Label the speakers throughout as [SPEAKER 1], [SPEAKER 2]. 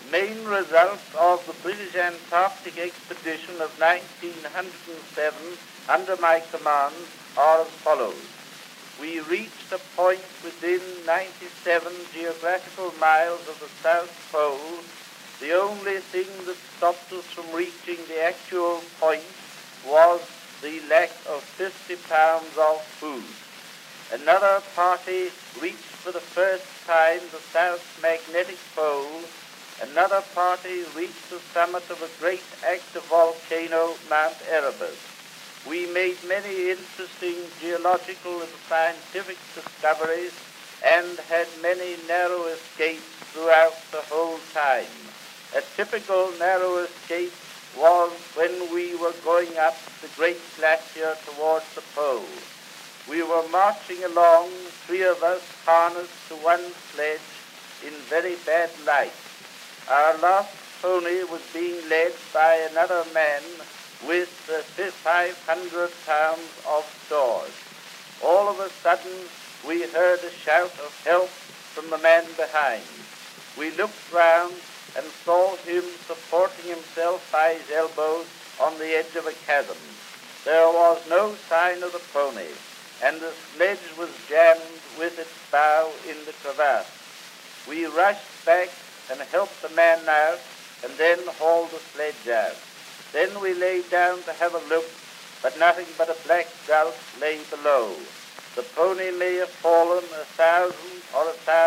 [SPEAKER 1] main results of the British Antarctic expedition of 1907 under my command are as follows. We reached a point within 97 geographical miles of the South Pole. The only thing that stopped us from reaching the actual point was the lack of 50 pounds of food. Another party reached for the first time the South Magnetic Pole. Another party reached the summit of a great active volcano, Mount Erebus. We made many interesting geological and scientific discoveries and had many narrow escapes throughout the whole time. A typical narrow escape was when we were going up the great glacier towards the pole. We were marching along, three of us harnessed to one sledge in very bad light. Our last pony was being led by another man with 500 pounds of stores. All of a sudden, we heard a shout of help from the man behind. We looked round and saw him supporting himself by his elbows on the edge of a chasm. There was no sign of the pony, and the sledge was jammed with its bow in the crevasse. We rushed back and helped the man out, and then hauled the sledge out. Then we lay down to have a look, but nothing but a black gulf lay below. The pony may have fallen 1,000 or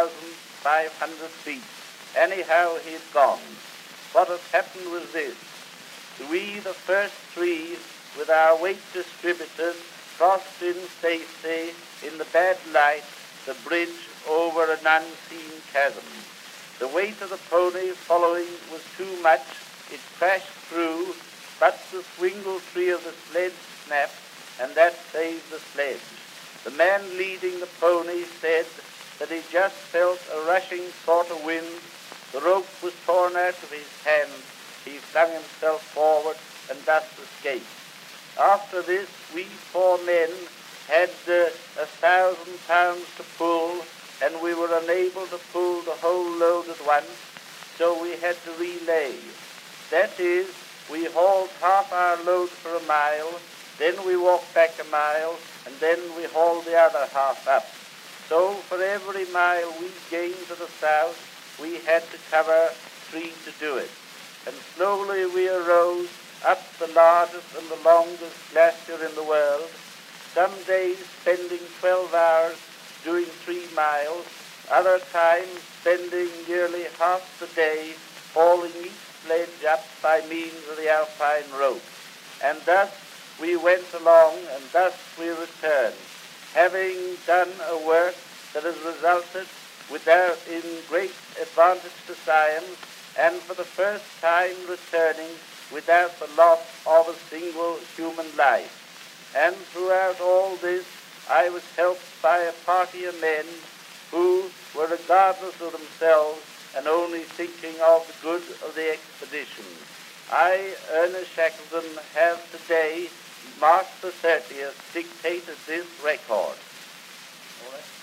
[SPEAKER 1] 1,500 feet. Anyhow, he had gone. What had happened was this. We, the first three, with our weight distributed, crossed in safety, in the bad light, the bridge over an unseen chasm. The weight of the pony following was too much. It crashed through, but the swingle tree of the sledge snapped, and that saved the sledge. The man leading the pony said that he just felt a rushing sort of wind. The rope was torn out of his hand. He flung himself forward and thus escaped. After this, we four men had 1,000 pounds to pull, and we were unable to pull the whole load at once, so we had to relay. That is, we hauled half our load for a mile, then we walked back a mile, and then we hauled the other half up. So for every mile we gained to the south, we had to cover 3 to do it. And slowly we arose up the largest and the longest glacier in the world, some days spending 12 hours doing 3 miles, other times spending nearly half the day hauling each sledge up by means of the alpine rope. And thus we went along, and thus we returned, having done a work that has resulted in great advantage to science, and for the first time returning without the loss of a single human life. And throughout all this, I was helped by a party of men who were regardless of themselves and only thinking of the good of the expedition. I, Ernest Shackleton, have today, March the 30th, dictated this record. All right.